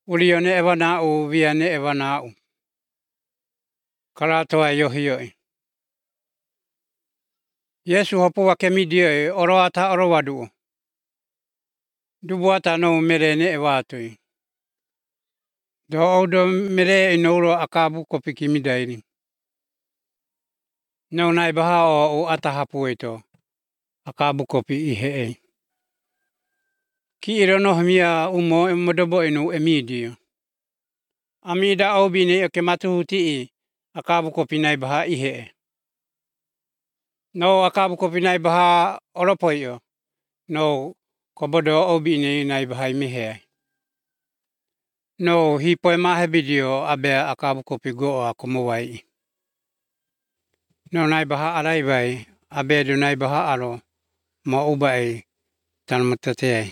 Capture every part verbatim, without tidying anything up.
Ulione ewana u viane ewana u. Kalatoa yohioi. Yesu hopu wake midio oroata orowadu. Dubuata no merene ewatui. Do odo mere inoro akabu kopiki midairi. No nai baha o atahapu eto. Akabu kopi ihe. Ki irono hamia umo modobo inu emidio. Amida obine okematu huti akabu kopi nai baha ihe. No akabu kopi nai baha oropoyo. No kobodo obine nai baha imihe. No hipoe mahe bidio abe akabu kopi go akomowai. No nai baha alai bai abe do nai baha alo ma ubai tanmatate.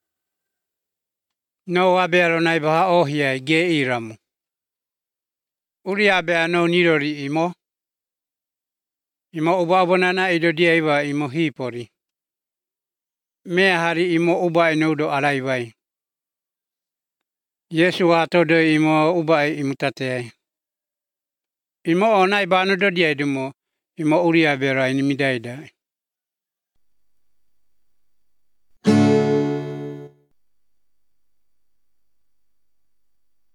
No abe alo nai baha ohia ge iramu. Uri abe ano nirori imo. Imo uba bonana ido dia iwa imo hipori. Me hari imo uba inodo alai bai. Yesu atodo imo uba imutate. Imo onai banu do dia idumo. Imo uri abe ra ini midaida.